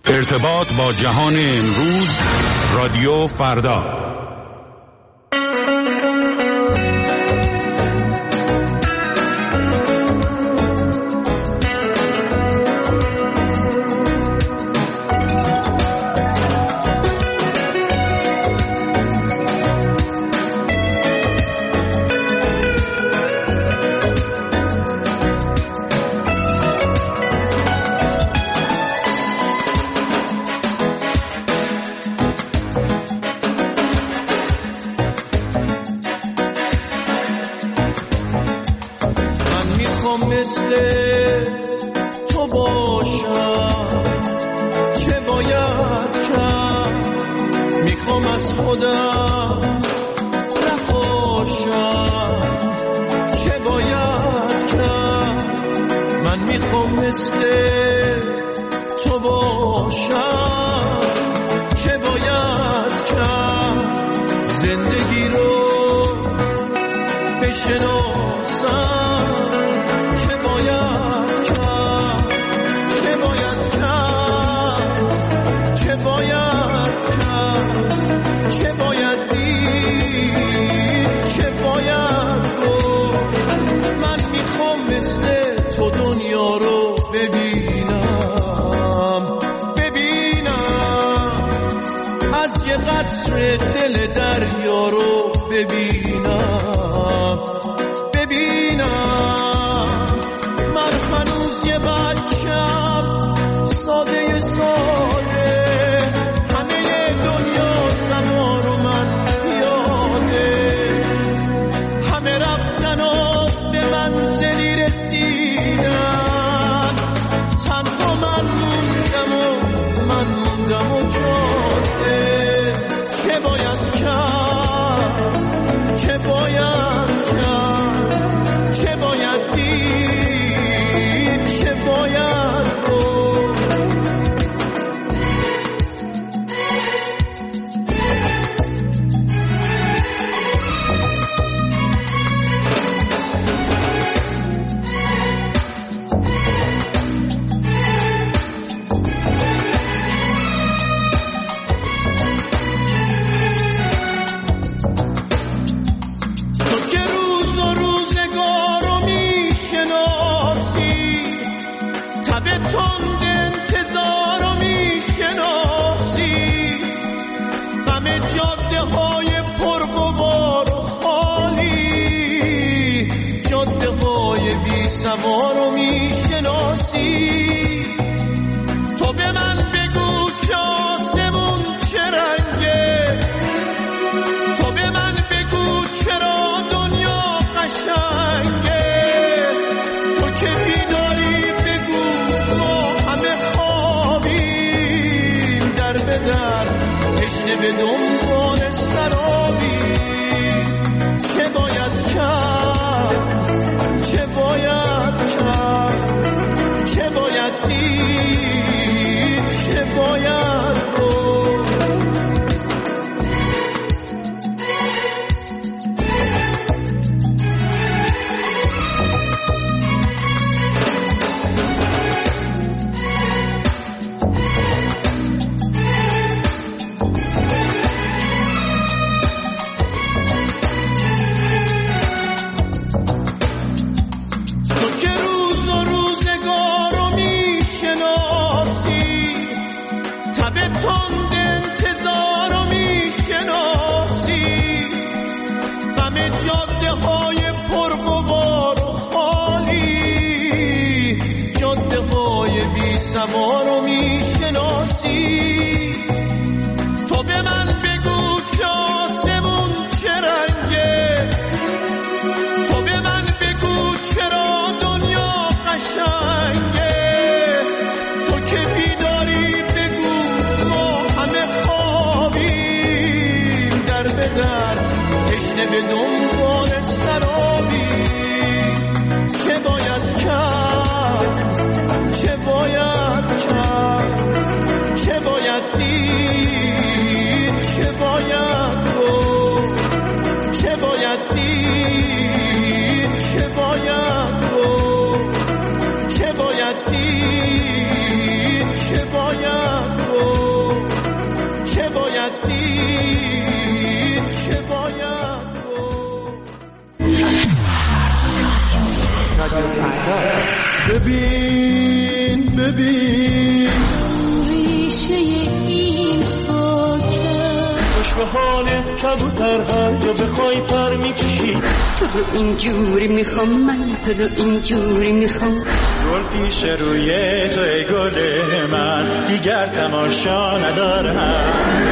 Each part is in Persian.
ارتباط با جهان امروز، رادیو فردا. چه باید ببین ریشه این خاکه خوش به حالت کبوتر هر جا بخوای پر میکشی تو رو اینجوری میخوام من تو رو اینجوری میخوام گل پیش روی تو ای گل من دیگر تماشا ندارم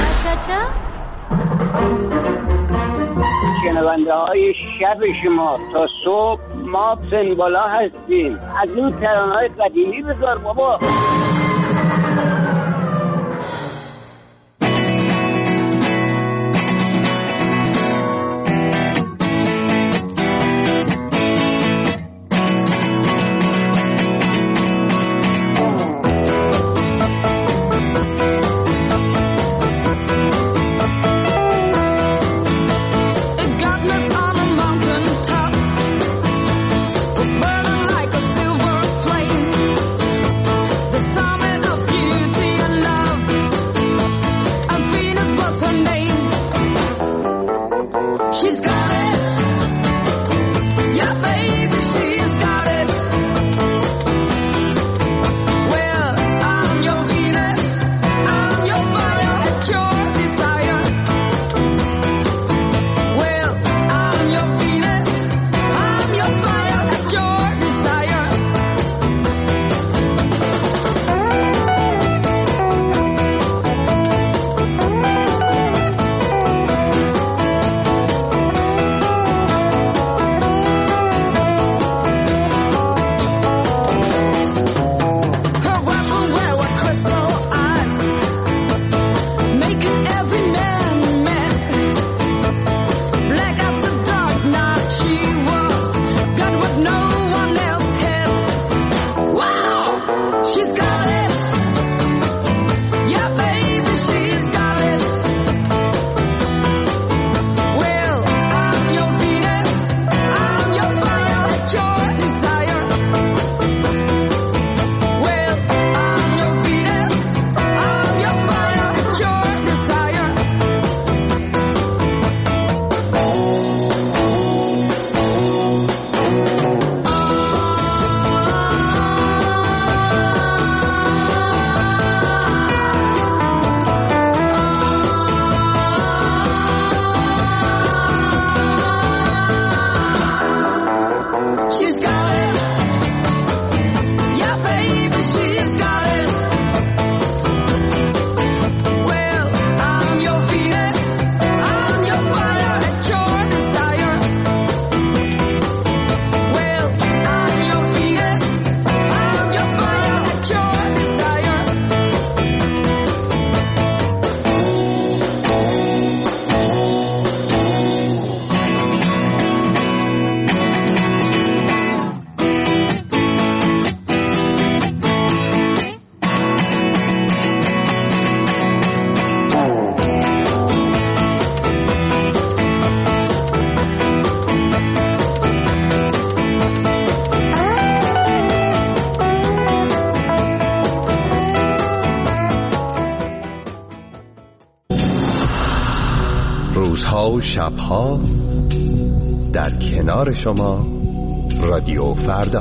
شنونده های شب شما تا صبح ما سنبالا هستیم از این ترانه‌های قدیمی بذار بابا روزها و شبها در کنار شما رادیو فردا.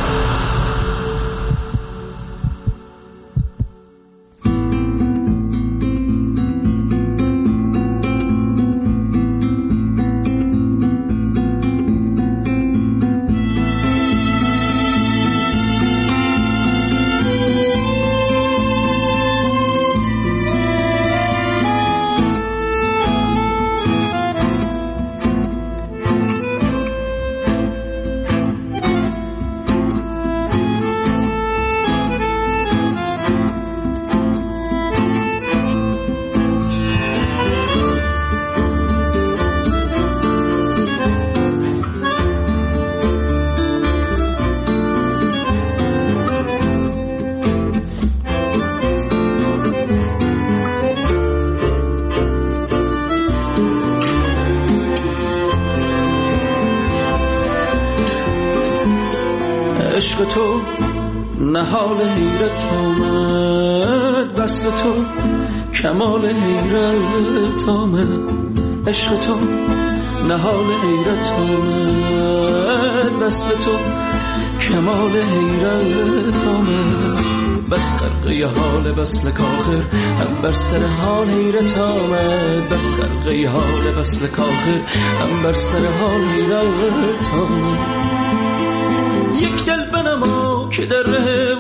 عشق تو نهال حیرت آمد، وصل تو کمال حیرت آمد. عشق تو نهال حیرت آمد، بس به تو کمال حیرت آمد. بس غرقه حال بس لکاخر، هم بر سر حال حیرت آمد. بس غرقه حال بس لکاخر، هم بر سر حال حیرت آمد. یک دل بنما که در ره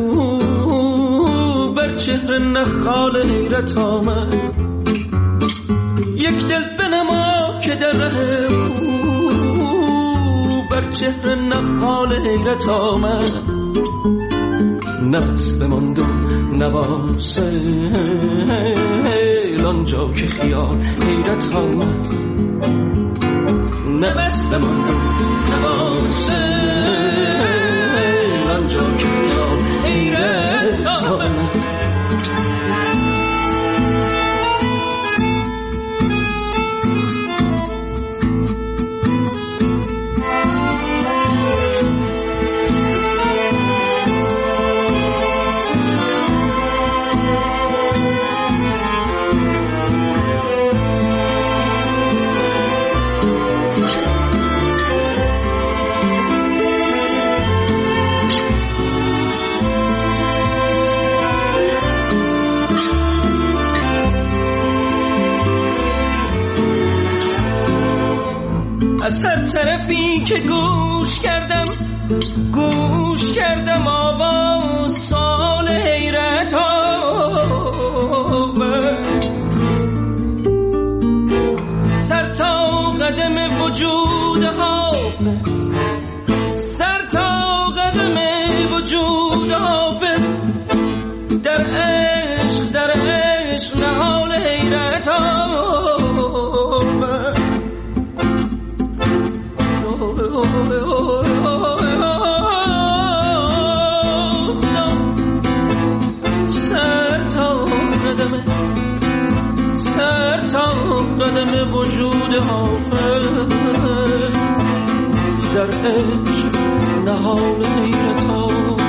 او بر چهره نخال حیرت آمد. یک دل بنما که در ره او بر چهره نخال حیرت آمد. نفس بماند و نواسیل آنجا که خیال حیرت آمد. نفس بماند و نواسیل آنجا که خیال حیرت آمد. از هر طرفی که گوش کردم آواز سال حیرت آمد. سر تا قدم وجود حافظ، سر تا قدم وجود حافظ، در عشق نهال حیرت آمد. سر تا قدم وجود حافظ، در عشق نهال حیرت آمد.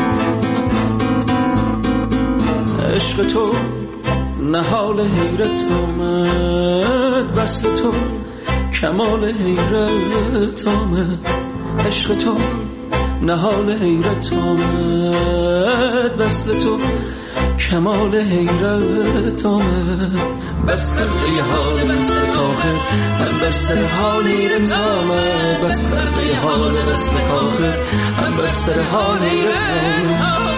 عشق تو نهال حیرت آمد، وصل تو کمال حیرت آمد. عشق تو نهال حیرت آمد، وصل تو کمال حیرت آمد. بس غرقه حال بس لکاخر، هم بر سر حال حیرت آمد. بس غرقه حال بس لکاخر، هم بر سر حال حیرت آمد.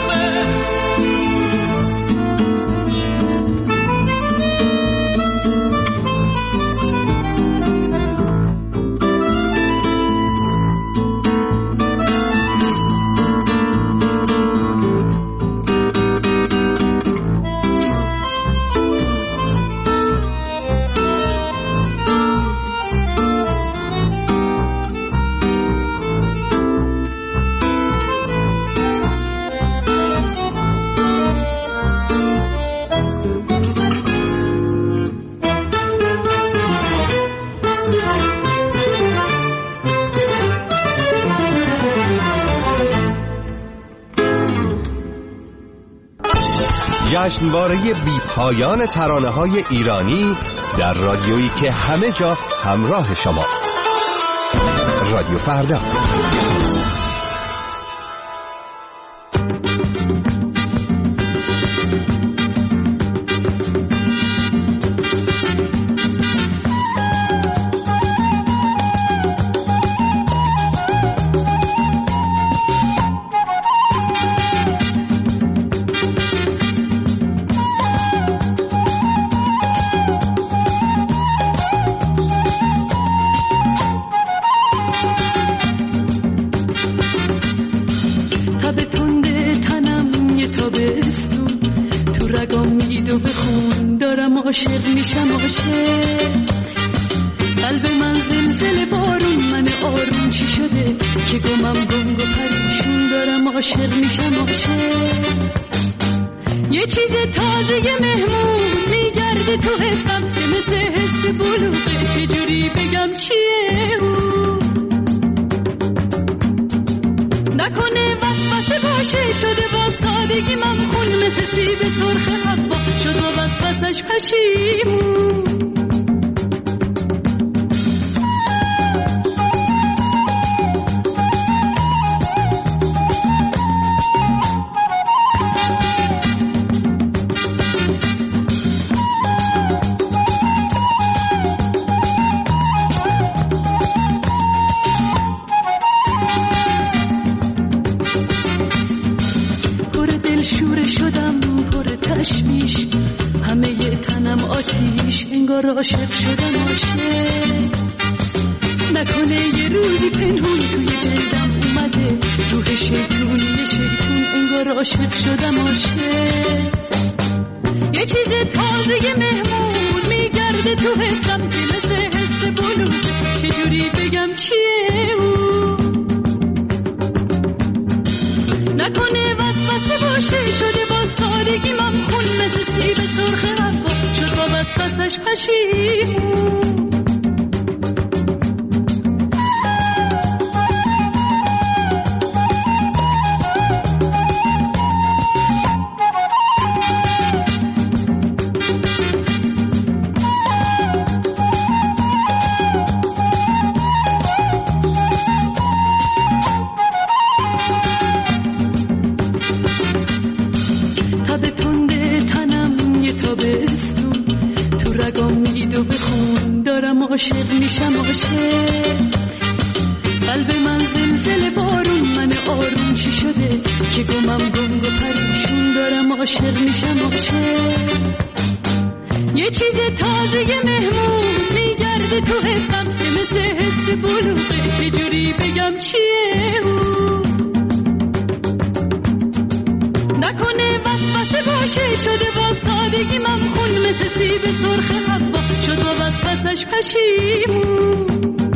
جشنواره بی پایان ترانه‌های ایرانی در رادیویی که همه جا همراه شماست. رادیو فردا. عاشق میشم عاشق، قلب من زلزله بارون، من آروم چی شده که گمم گنگ و پریشون دارم عاشق میشم عاشق. یه چیز تازه مهمون میگرده تو حسم که مثل حس بلوغه، چجوری بگم چیه اون، نکنه وسوسه باشه شده با سادگی ممخون، مثل سیب سرخ حوا شد با وسوسش پشیمون. تشویش، همه تنم آتیش، انگار عاشق شدم عاشق. نکنه یه روزی پنهون توی جلدم اومده روح شیطونی شیطون، انگار عاشق شدم عاشق. یه چیز تازه مهمون میگرده تو حسم که مثل حس بلوغ، چجوری بگم چیه او؟ نکنه وسوسه باشه شده با سادگی ممخون، مثل سیب سرخ حوا شد با وسوسش پشیمون. عاشق میشم عاشق، قلب من زلزله بارون، من آروم چی شده که گمم گنگ و پریشون، دارم عاشق میشم عاشق. یه چیز تازه مهمون میگرده تو حسم که مثل حس بلوغه، چجوری بگم چیه او؟ نکنه وسوسه باشه شده با سادگی ممخون، مثل سیب سرخ حوا شد با وسوسش پشیمون.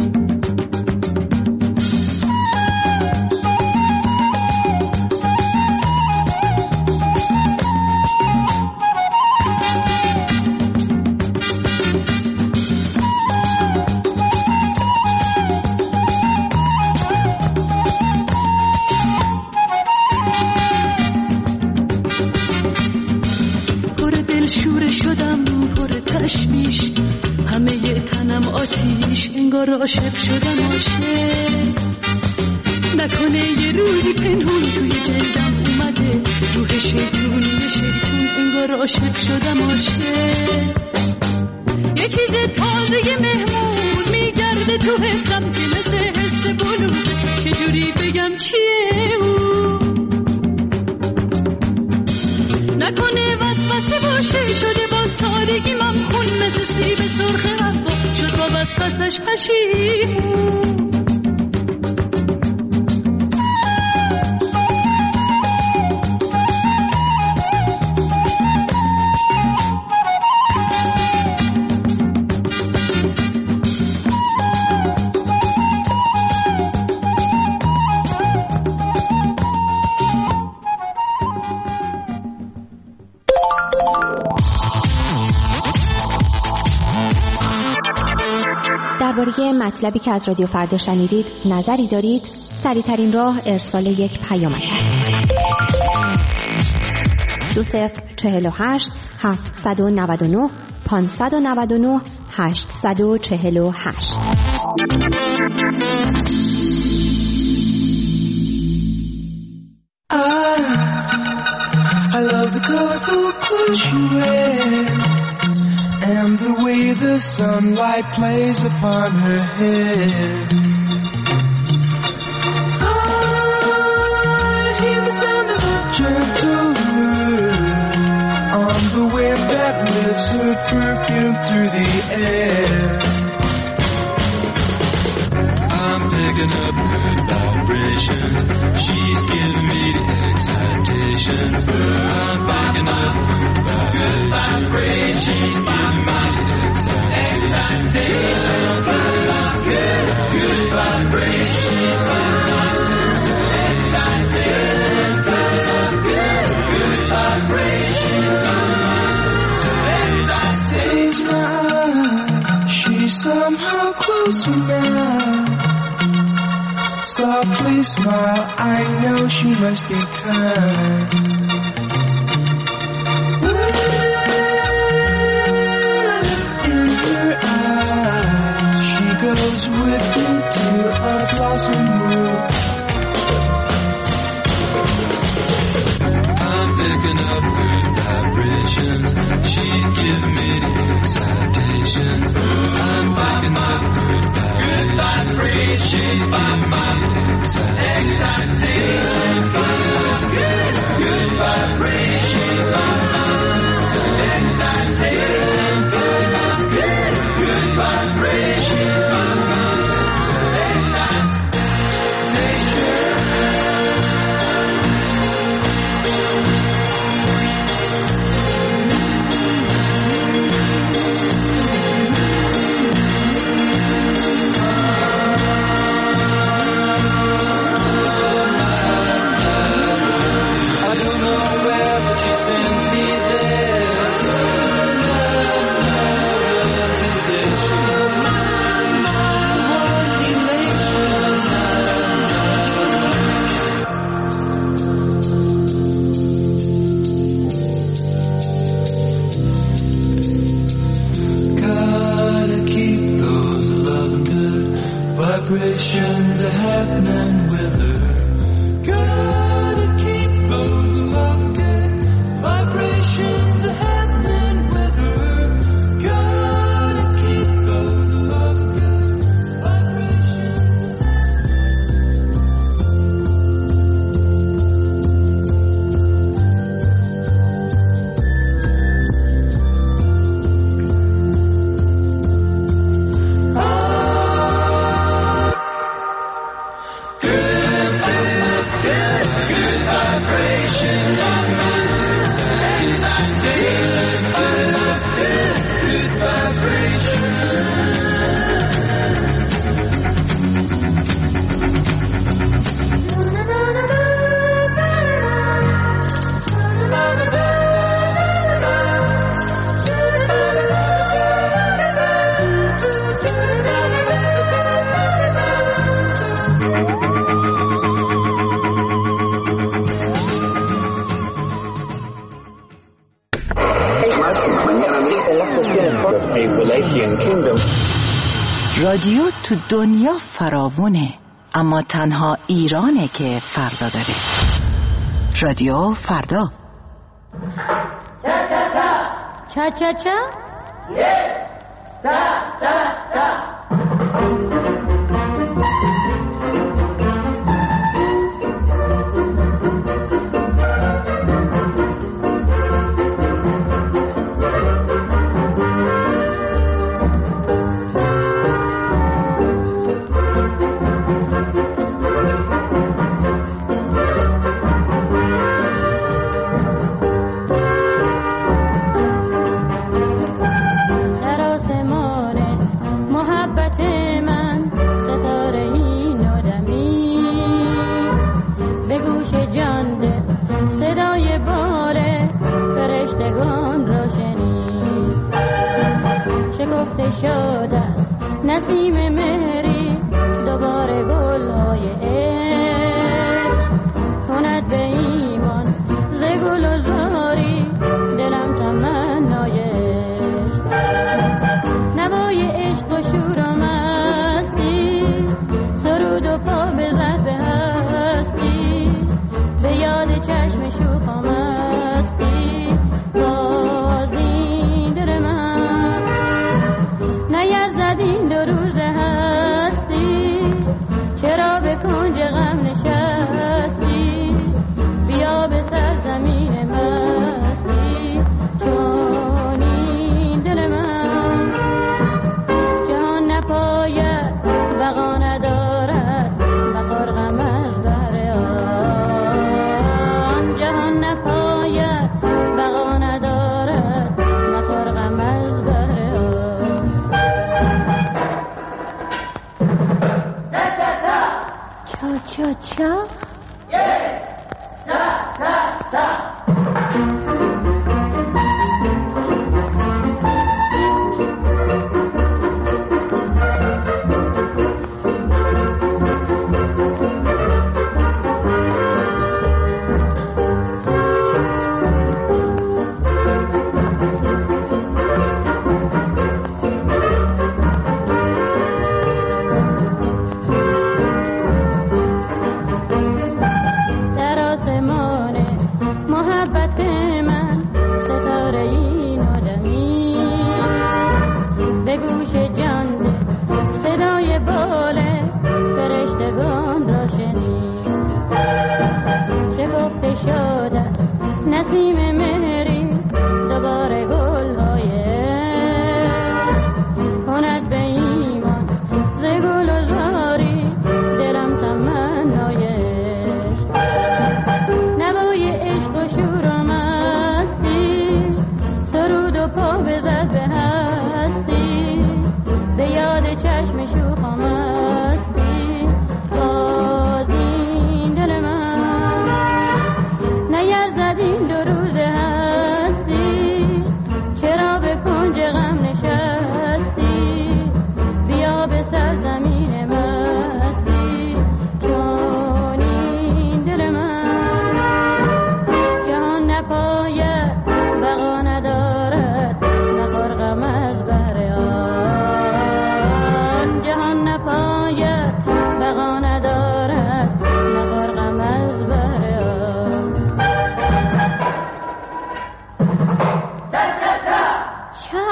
انگار عاشق شدم عاشق. نکنه یه روزی پنهون توی جلدم اومده روح شیطونی شیطون، انگار عاشق شدم عاشق. یه چیز تازه مهمون میگرده تو حسم که مثل حس بلوغ، چجوری بگم چیه او؟ نکنه وسوسه باشه شده با سادگی ممخون، مثل سیب سرخ حوا شد با وسوسش پشیمون. درباره مطلبی که از رادیو فردا شنیدید نظری دارید؟ سریع‌ترین راه ارسال یک پیامک است. 2048 799 599 848. I love the colorful clothes you wear and the way the sunlight plays upon her hair. I hear the sound of a gentle wind on the wind that lifts her perfume through the air. I'm picking up good vibrations. She's giving me the excitations. I'm picking up good vibrations. She's giving me the excitations. I'm picking up good vibrations. She's giving me the excitations. Picking up good vibrations. Close my eyes. She's somehow closer now. Softly smile, I know she must be kind. In her eyes, she goes with me to a blossom room. I'm picking up good vibrations. She's giving me the excitations. I'm picking up good vibrations. She's giving me the excitations. Good vibrations. are happening with her. Gotta keep those love good vibrations are happening with her. Gotta keep those love good vibrations. رادیو تو دنیا فراوونه، اما تنها ایرانه که فردا داره. رادیو فردا. چا چا چا نسیم مهری دوباره گل‌های عشق کند به ایمان ز گل و زاری دلم تمنای عشق نوای عشق و شور و مستی سرود و پا بزد به هستی به یاد چشم شوخ و مستی بازی دل من نیرزد این دو روز هستی چرا به کنج غم نشستی بیا به سرزمین مستی چون این دل من جهان نپاید بقا ندارد بخور غم از بهر آن جهان نپاید بقا ندارد بخور غم از بهر آن چا چا چا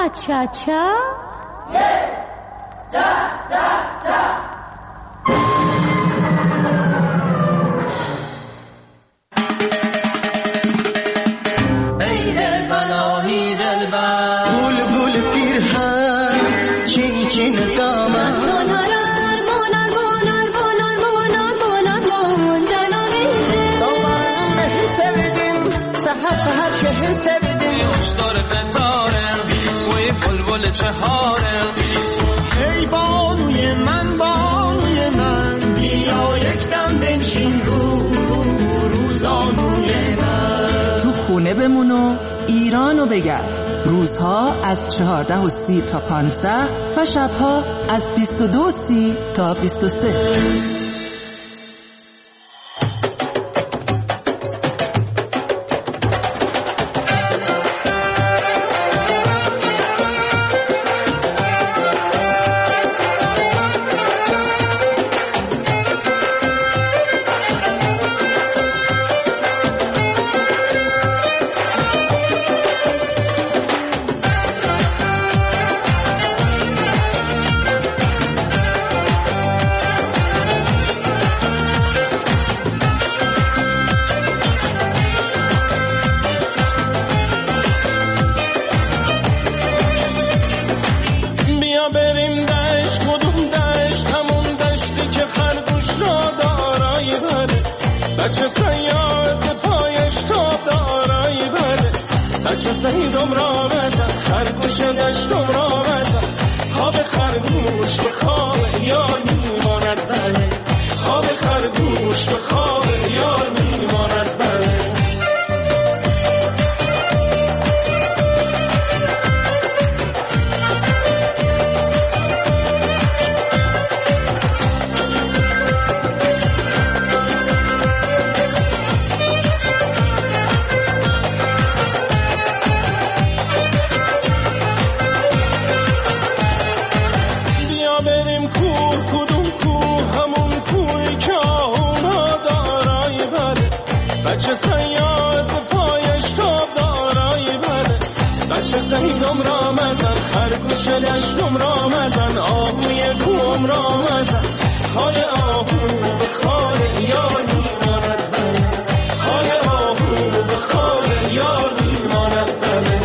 چا چا ای دلبر آهی دلبر گل گل پیرهن چین چین دامن سهر شهر سبدیم اشتار فتاره وی بلبل چهاره ای بانوی من بیا یک دم بنشین روزانوی من تو خونه بمون و ایرانو بگرد. روزها از 14:30 تا 15 و شبها از 22:30 تا 23. بچه سیاد پایش تاب دارایی بده بچه سیدم را بزن خرگوش دشتم را بزن خواب خرگوش به خواب یار میماند بله خواب خرگوش به خواب یار میماند بله بچه سیاد پایش تاب دارایی بده بچه سیدم را مزن خرگوش دشتم را مزن آهوی کوم را مزن خال آهو به خال یار میماند بله خال آهو به خال یار میماند بله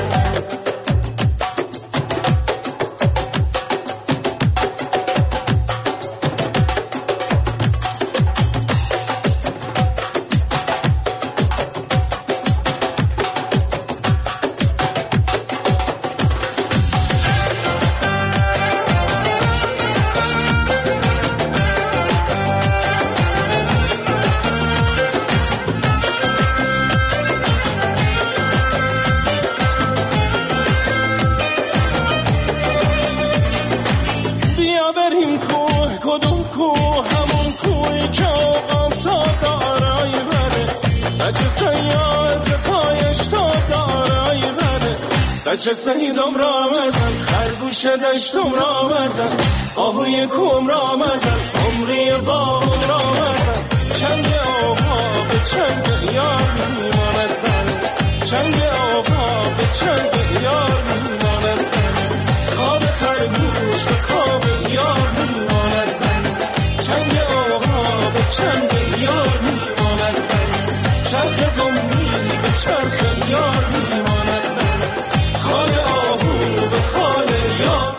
بچه سیدم را مزن خرگوش دشتم را مزن آهوی کوم را مزن عمری باغم را مزن چنگ آقا به چنگ یار میماند بله چنگ آقا به چنگ یار میماند بله خواب خرگوش به خواب یار میماند بله چنگ آقا به چنگ یار میماند بله چرخ قومی به چرخ یار میماند بله خال آهو به خال یار.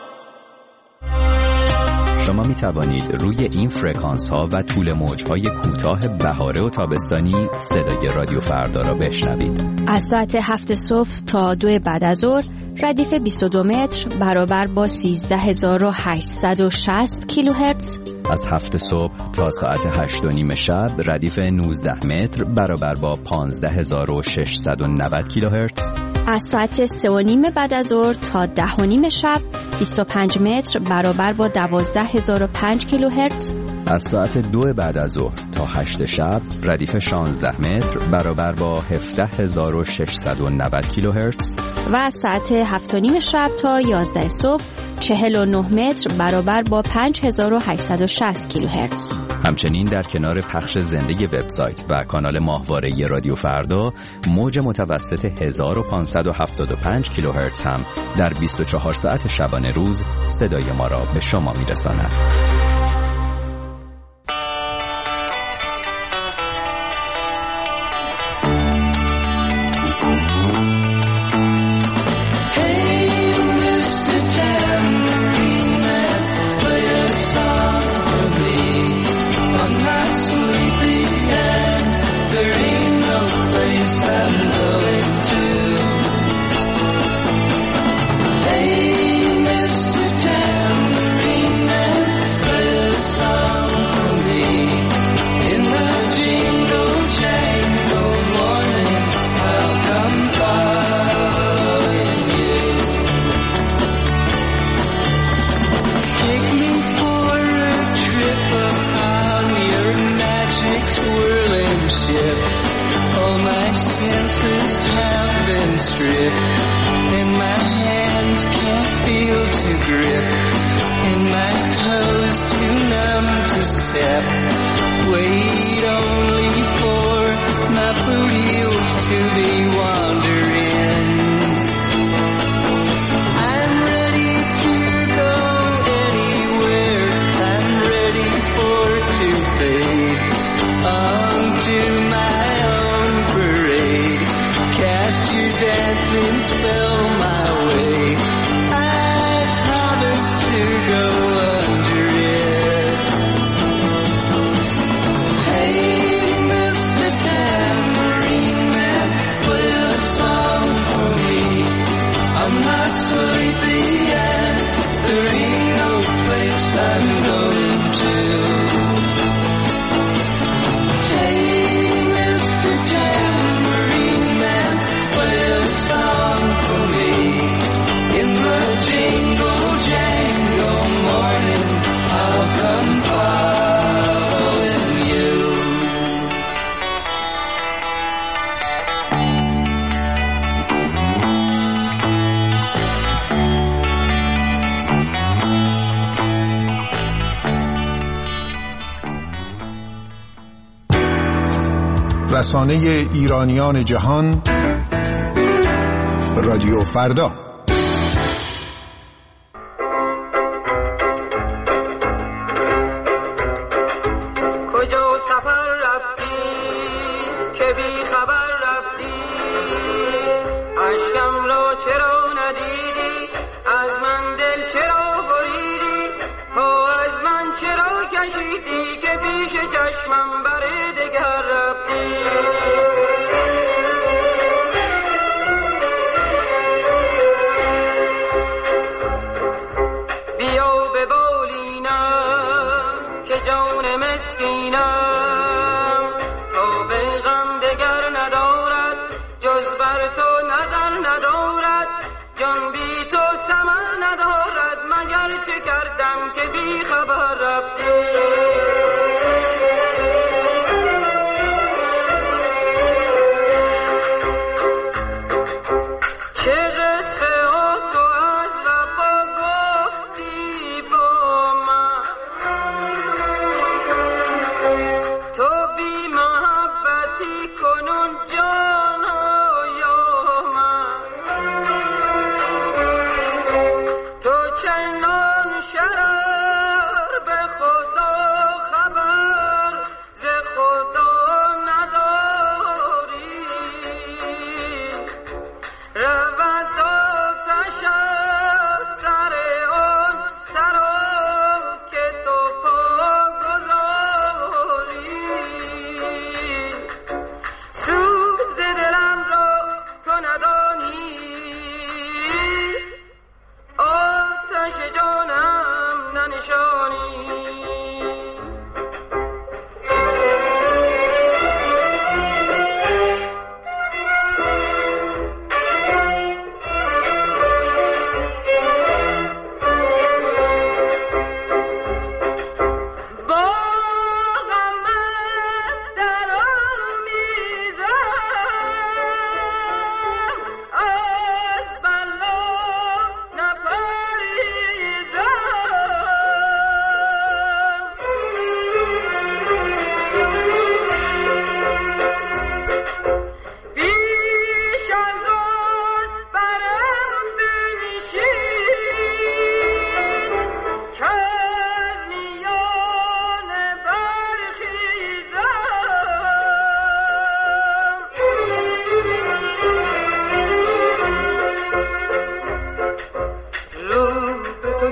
شما می توانید روی این فرکانس ها و طول موج های کوتاه بهاره و تابستانی صدای رادیو فردا را بشنوید. از ساعت 7 صبح تا 2 بعد از ظهر ردیف 22 متر برابر با 13860 کیلوهرتز. از 7 صبح تا ساعت 8:30 شب ردیف 19 متر برابر با 15690 کیلوهرتز. از ساعت 3:30 بعد از ظهر تا 10:30 شب 25 متر برابر با 12005 کیلوهرتز. از ساعت 2 بعد از ظهر تا 8 شب ردیف 16 متر برابر با 17690 کیلوهرتز. و از ساعت 7:30 شب تا 11 صبح 49 متر برابر با 5860 کیلوهرتز. همچنین در کنار پخش زنده وبسایت و کانال ماهواره رادیو فردا، موج متوسط 1575 کیلوهرتز هم در 24 ساعت شبانه روز صدای ما را به شما میرساند. رسانه ایرانیان جهان رادیو فردا. کجا سفر رفتی که بی خبر رفتی، اشکم را چرا ندیدی، از من دل چرا بریدی، پا از من چرا کشیدی که پیش چشمم بر دگر رفتی. بیا به بالینم که جان مسکینم، تا به غم دگر ندارد جز بر تو نظر ندارد، جان بی تو ثمر ندارد، مگر چه کردم که بی خبر رفتی.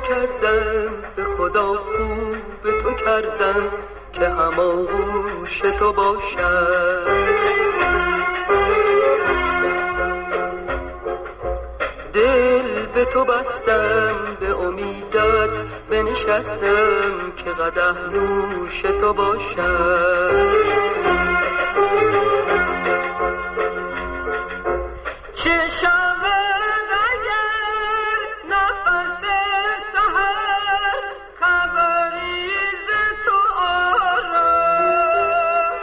کردم به خدا خوب تو کردم که هماغوش تو باشم. دل به تو بستم به امیدت بنشستم که قدح نوش تو باشم. چه شود اگر نفس سحر خبری ز تو آرم،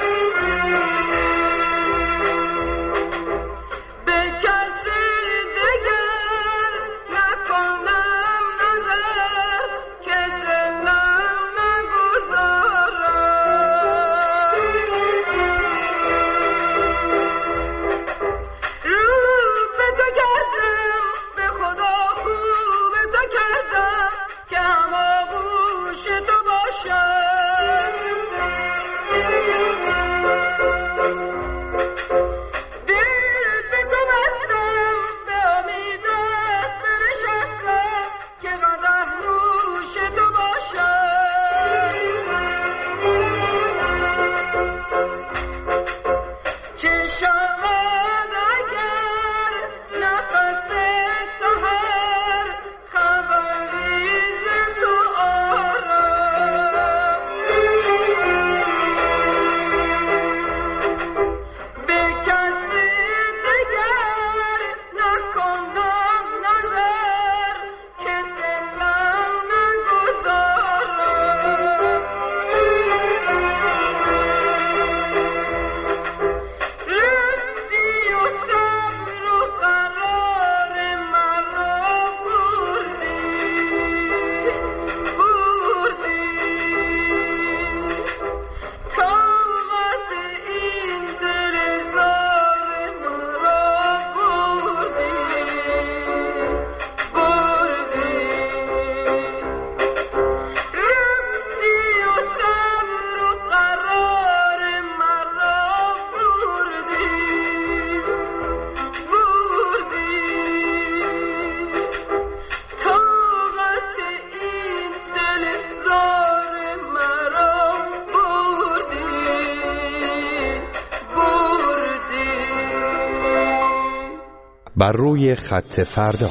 به کسی دگر نکنم نظر که دلم نگذارم. رو به تو کردم به خدا خوب تو کردم که هماغوش تو باشم. دل به تو بستم به امیدت بنشستم که قدح نوش تو باشم. چه شود اگر نفس سحر خبری ز تو آرم، به کسی دگر نکنم نظر که دلم نگذارم. رفتی و صبر و قرار مرا بردی، طاقت این دل زار مرا بردی. رفتی و صبر و قرار مرا بردی. طاقت این دل زار مرا بردی. بر روی خط فردا.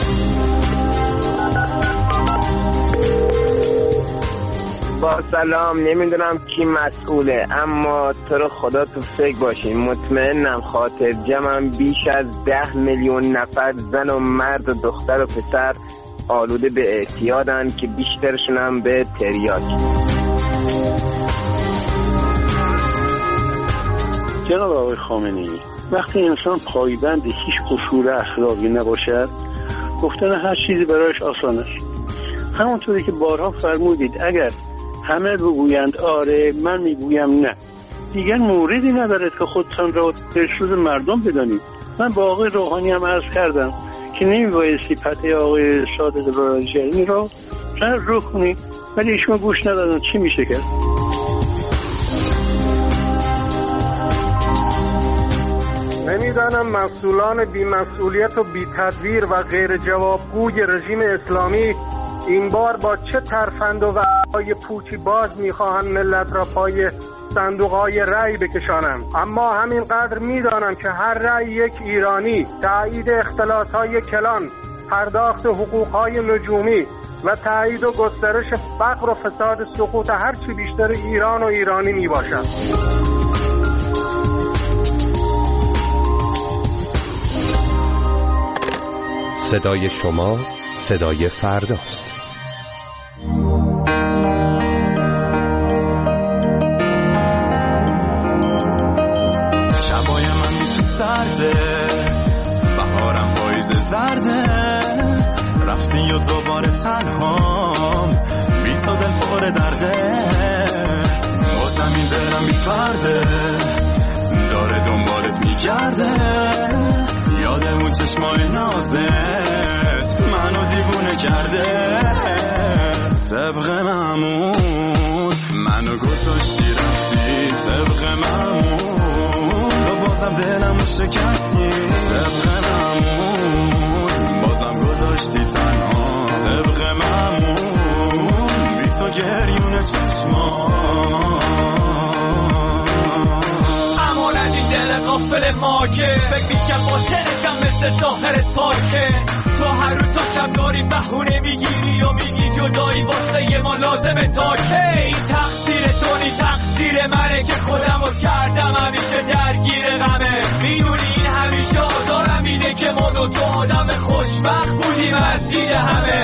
با سلام، نمیدونم کی مسئوله، اما تو رو خدا تو فکر باشین. مطمئنم خاطر جمعم بیش از 10 میلیون نفر زن و مرد و دختر و پسر آلوده به اعتیادن که بیشترشون هم به تریاک. جناب آقای خامنه‌ای، وقتی انسان پایبند هیچ اصول اخلاقی نباشد، گفتن هر چیزی برایش آسان است. همونطوری که بارها فرمودید اگر همه بگویند آره من میگویم نه، دیگر موردی ندارد که خودتان را رسول مردم بدانید. من با آقای روحانی هم عرض کردم که نمیبایستی پته آقای صادق لاریجانی را رو کنید، ولی ایشون گوش ندادن. چی میشه کرد؟ نمیدانم مسئولان بی‌مسئولیت و بی‌تدبیر و غیر جوابگوی رژیم اسلامی این بار با چه ترفند و وعده‌های پوچی باز میخواهند ملت را پای صندوق‌های رأی بکشانند. اما همینقدر میدانم که هر رأی یک ایرانی، تایید اختلاس‌های کلان، پرداخت حقوق‌های نجومی و تایید و گسترش فقر و فساد سقوط هرچی بیشتر ایران و ایرانی میباشد. صدای شما صدای فرداست. شبای من بی تو سرده، بهارم پاییز زرده، رفتی و دوباره تنهام، بی تو دل پر درده، بازم این دلم بی فرده، داره دنبالت میگرده، یادم اون چشمای نازت منو دیوونه کرده. طبق معمول منو گذاشتی رفتی، طبق معمول و بازم دلمو شکستی، طبق معمول بازم گذاشتی تنها، طبق معمول دل ما که فکر میکنم باطنشم مثل ظاهرت پاکه. تو هر روز تا شب داری بهونه میگیری و میگی جدایی واسه ما لازمه تا که. این تقصیر تو نی تقصیر منه که خودمو کردم همیشه درگیر غمه. میدونی این همیشه آزارم اینه که ما دو تا آدم خوشبخت بودیم از دید همه.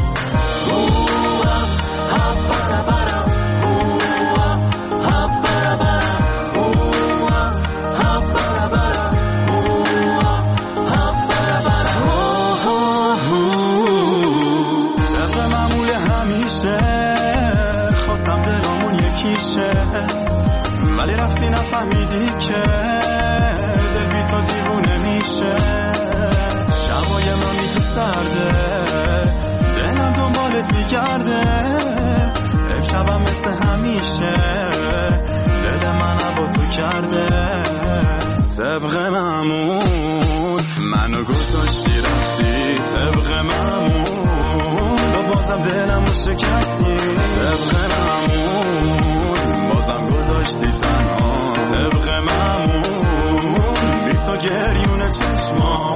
ولی رفتی نفهمیدی که دل بی تو دیوونه میشه. شبای من بی تو سرده دلم دنبالت میگرده. امشبم مثل همیشه دل من با تو کرده. طبق معمول منو گذاشتی رفتی طبق معمول و بازم دلم رو شکستی. طبق معمول بازم گذاشتی تنها طبق معمول بی تو گریون چشمان.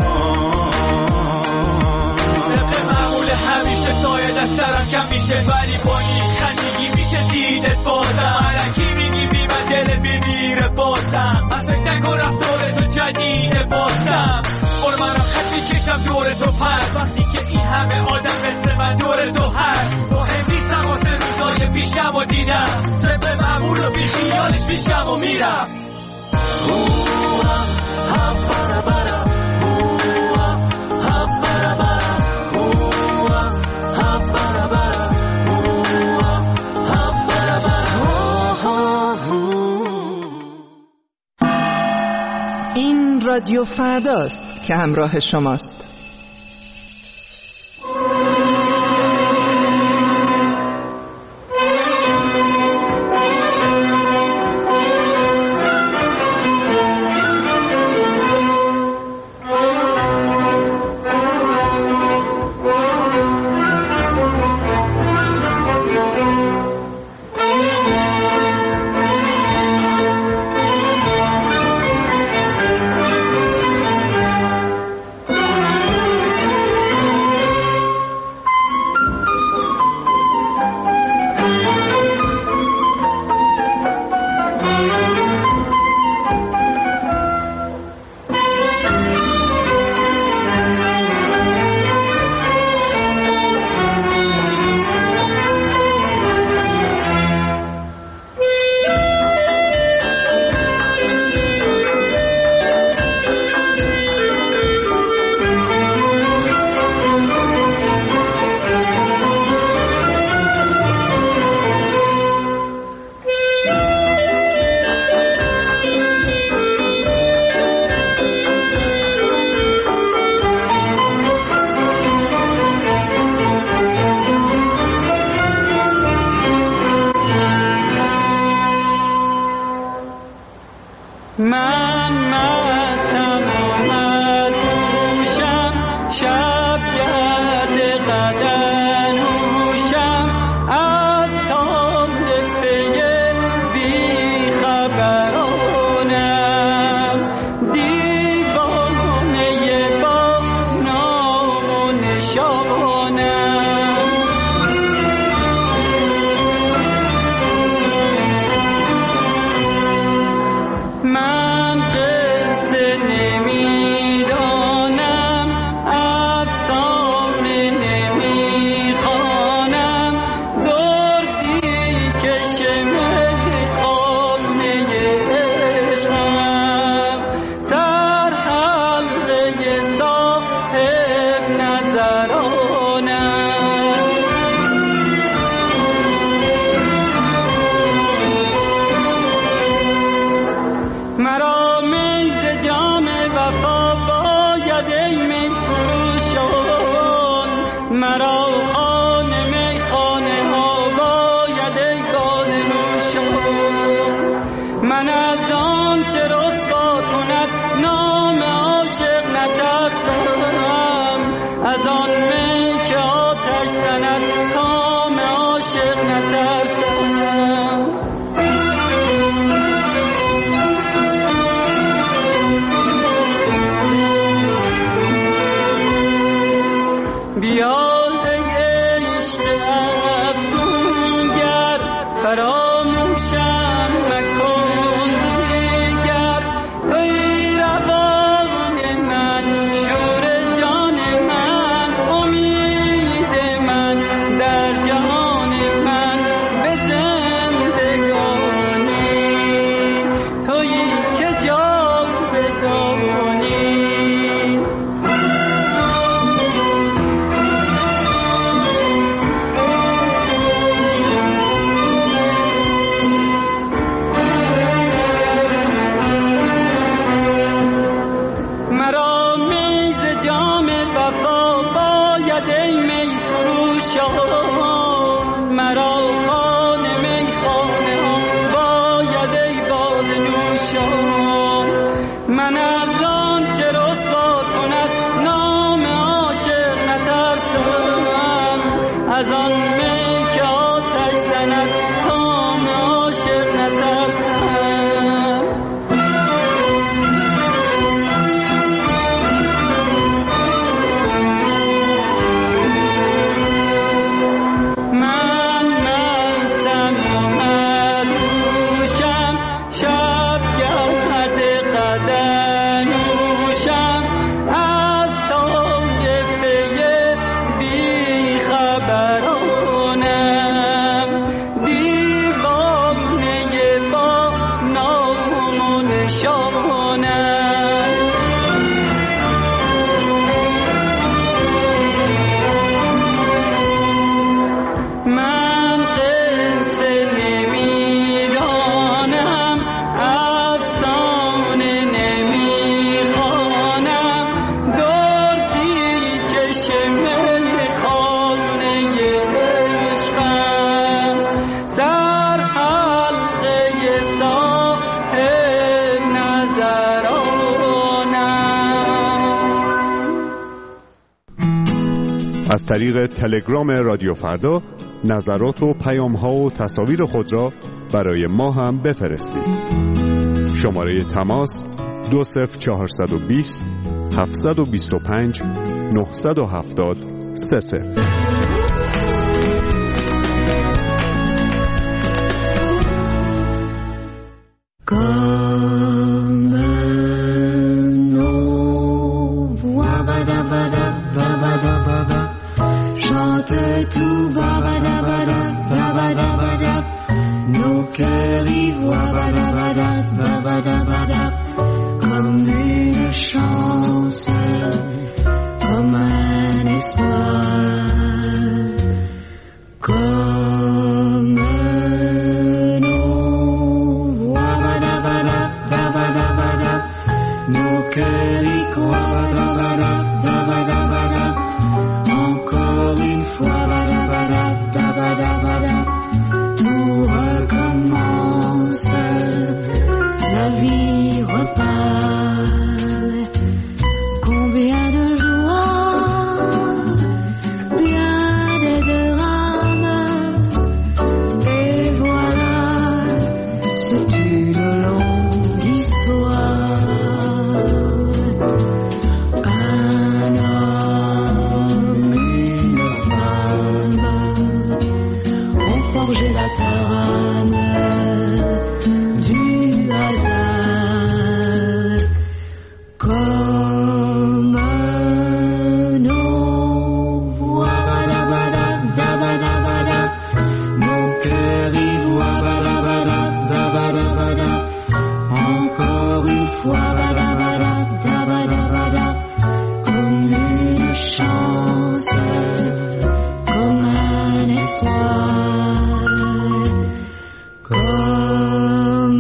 طبق معمول همیشه سایه دسترم کم میشه ولی با این خندگی میشه دیدت بازم. علکی میگی بی من دل بیمیره بازم. از فکر نکن رفتار تو جدیده بازم. من خط میکشم دور تو پر وقتی که این همه آدم مثل من دور تو هست. مهم نیستم واسه روزای پیشم و دیدم طبق معمول و بی خیالش پیشم و میرم. این رادیو فرداست که همراه شماست. از طریق تلگرام رادیو فردا نظرات و پیام‌ها و تصاویر خود را برای ما هم بفرستید. شماره تماس 20420 725 970 30. Comme une chance, comme un espoir, comme nos voix, nos cœurs y croient, encore une fois, tout recommence, la vie repart. Combien de joie, bien des drames, et voilà, c'est une longue histoire. Un homme, une femme ont forgé la trame du hasard. Comme nos voix, nos cœurs y voient, encore une fois, comme une chance, comme un espoir, comme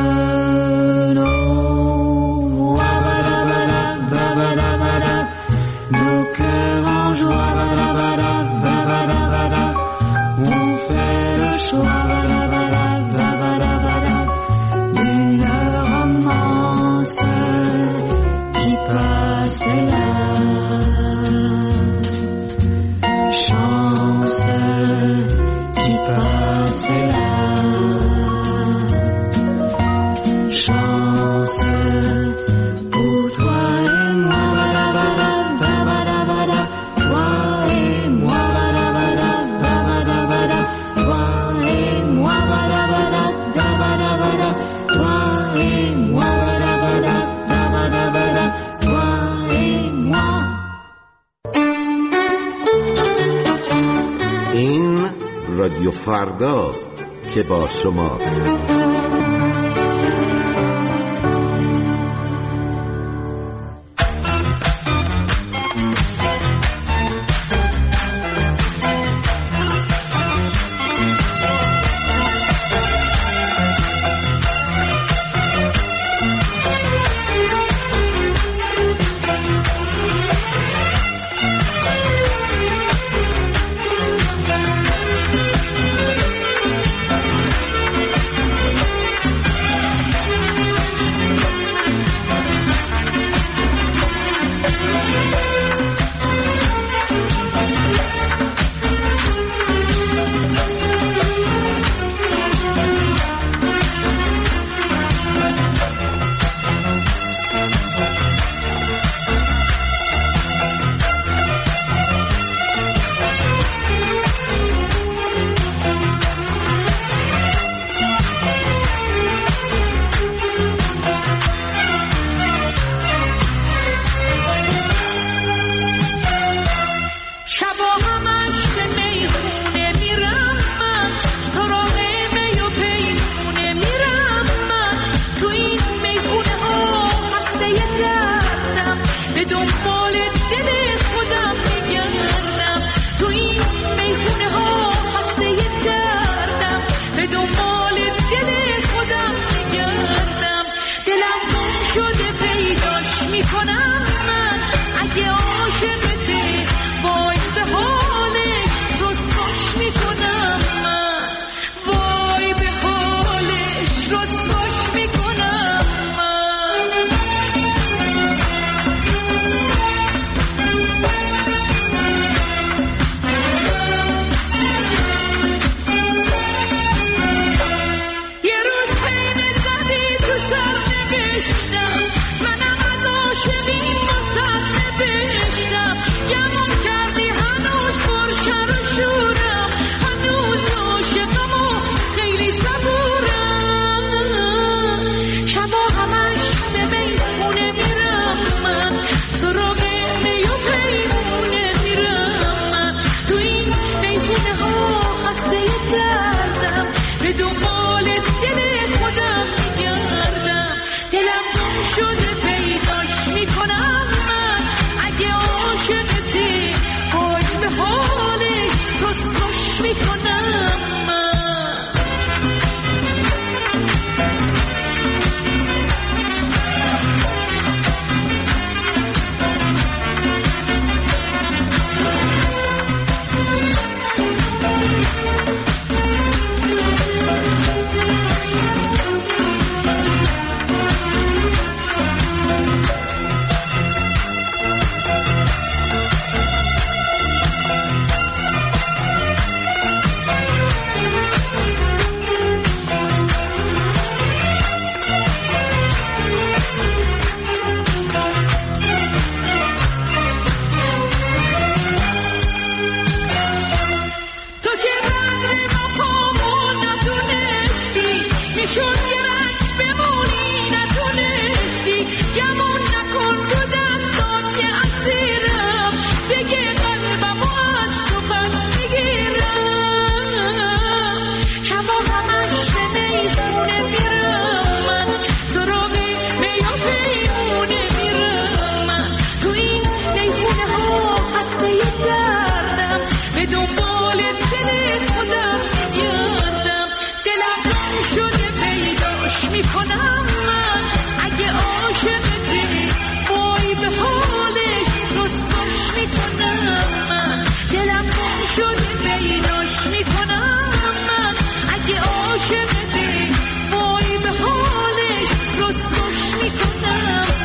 nos cœurs en joie, on fait le choix d'une romance qui passe là. Chance qui passe là. Chance pour toi et moi, رادیو فرداست که با شماست.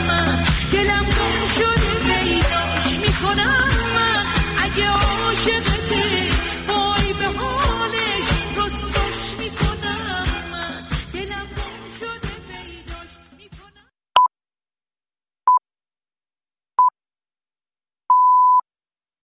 دلم گم شده پیداش میکنم من اگه عاشق